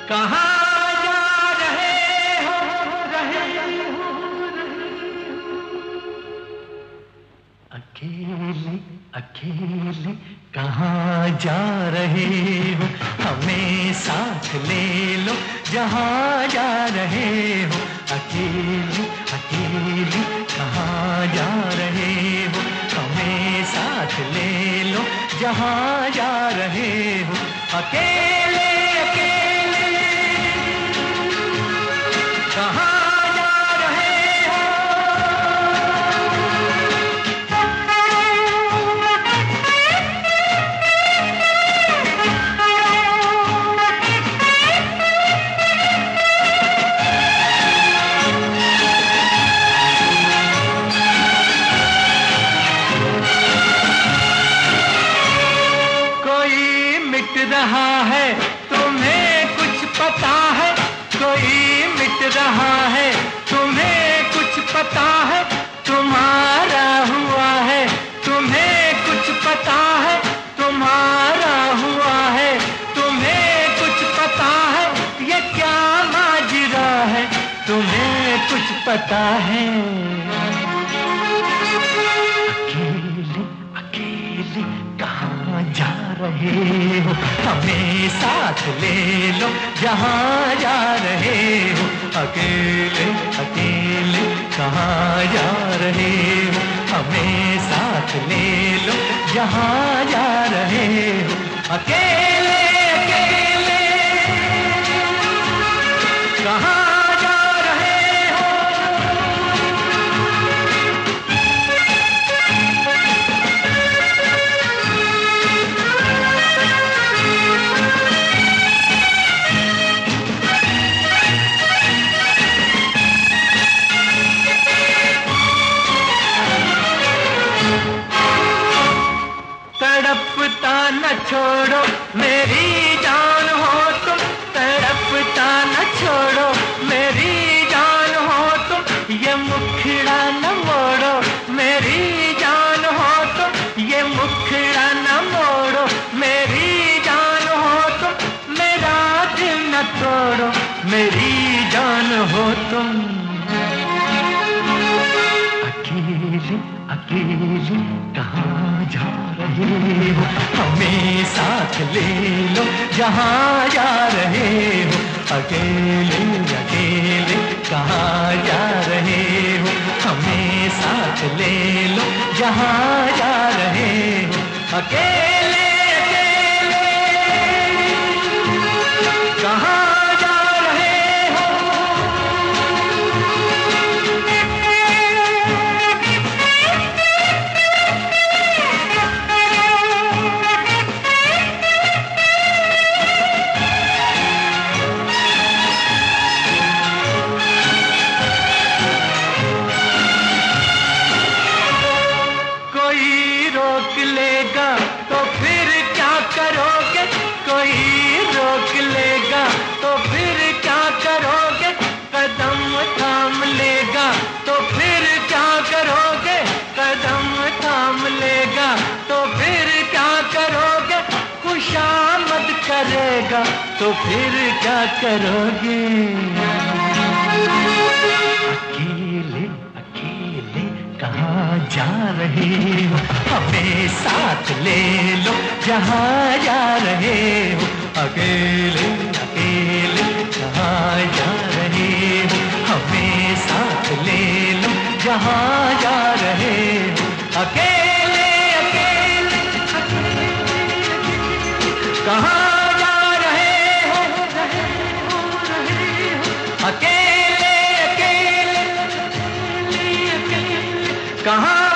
कहाँ जा रहे हो अकेले अकेले कहाँ जा रहे हो? हमें साथ ले लो जहाँ जा रहे हो। अकेले अकेले कहाँ जा रहे हो? हमें साथ ले लो जहाँ जा रहे हो। अकेले अकेले कहाँ रहा है? तुम्हें कुछ पता है? कोई मिट रहा है, तुम्हें कुछ पता है? तुम्हारा हुआ है, तुम्हें कुछ पता है? तुम्हारा हुआ है, तुम्हें कुछ पता है? ये क्या माजरा है, तुम्हें कुछ पता है? अकेले अकेले कहाँ जा रहे हो? हमें साथ ले लो जहाँ जा रहे हो। अकेले अकेले कहाँ जा रहे हो? हमें साथ ले लो जहाँ जा रहे हो। अकेले अकेले कहाँ तड़पता न छोड़ो मेरी जान हो तुम, तड़पता न छोड़ो मेरी जान हो तुम। ये मुखड़ा न मोड़ो मेरी जान हो तुम, ये मुखड़ा न मोड़ो मेरी जान हो तुम। मेरा दिल न तोड़ो मेरी जान हो तुम। अकेले अकेले कहाँ जा रहे हो? हमें साथ ले लो जहाँ जा रहे हो। अकेले अकेले कहाँ जा रहे हो? हमें साथ ले लो जहाँ जा रहे हो। अकेले अकेले कहाँ लेगा तो फिर क्या करोगे? कोई रोक लेगा तो फिर क्या करोगे? कदम थाम लेगा तो फिर क्या करोगे? कदम थाम लेगा तो फिर क्या करोगे? खुशामद करेगा तो फिर क्या करोगे? अकेले अकेले कहाँ जा रहे हो? हमें साथ ले लो जहाँ जा रहे हो। अकेले अकेले कहाँ जा रहे हो? हमें साथ ले लो जहाँ जा रहे हो। अकेले अकेले कहाँ जा रहे हो? अकेले अकेले कहाँ